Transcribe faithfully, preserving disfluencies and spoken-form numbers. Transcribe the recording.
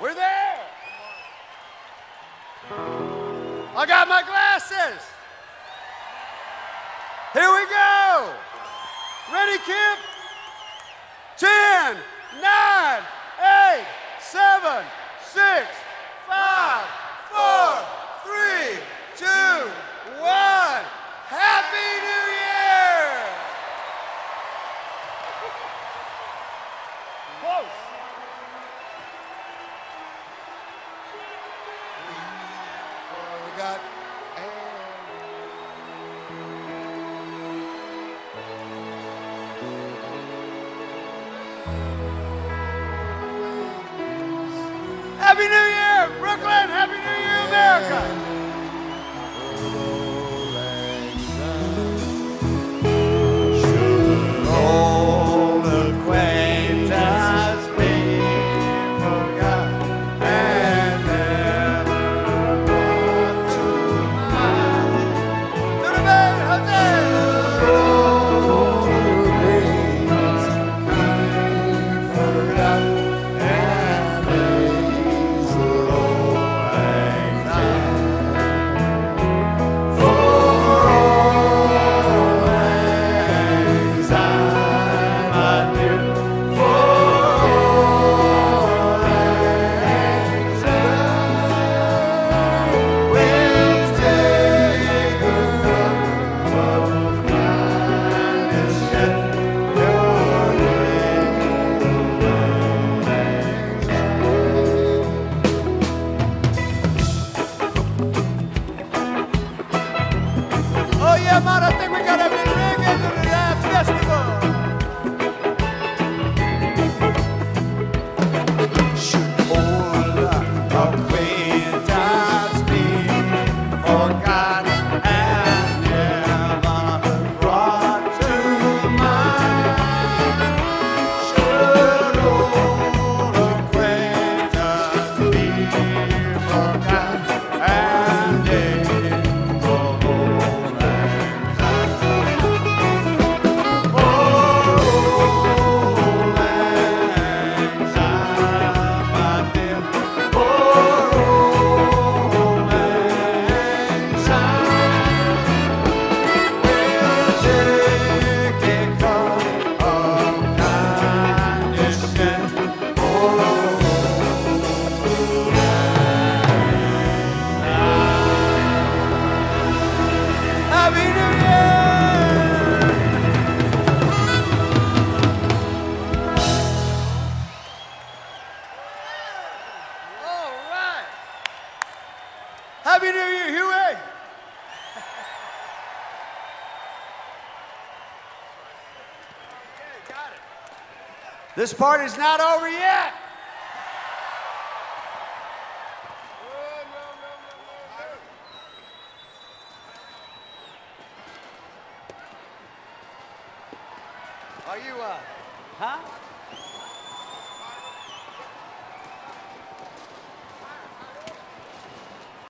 We're there. I got my glasses. Here we go. Ready, Kip? Ten, nine, eight, seven, six, five, four, three, two, one. Happy New Year! Close. We got. Happy New Year, Brooklyn! Happy New Year, America! I think we got a big ring into the uh, festival. Should all acquaintance be forgotten and never brought to mind? Should old acquaintance be forgotten and never Happy New Year, Huey! Okay, got it. This party's not over yet. Are you, uh, huh?